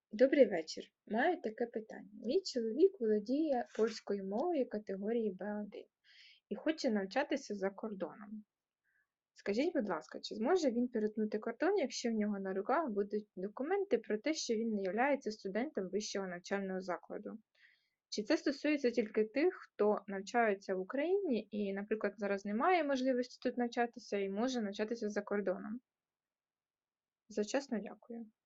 Добрий вечір. Маю таке питання. Мій чоловік володіє польською мовою категорії Б1 і хоче навчатися за кордоном. Скажіть, будь ласка, чи зможе він перетнути кордон, якщо в нього на руках будуть документи про те, що він не являється студентом вищого навчального закладу? Чи це стосується тільки тих, хто навчається в Україні і, наприклад, зараз немає можливості тут навчатися і може навчатися за кордоном? Завчасно дякую.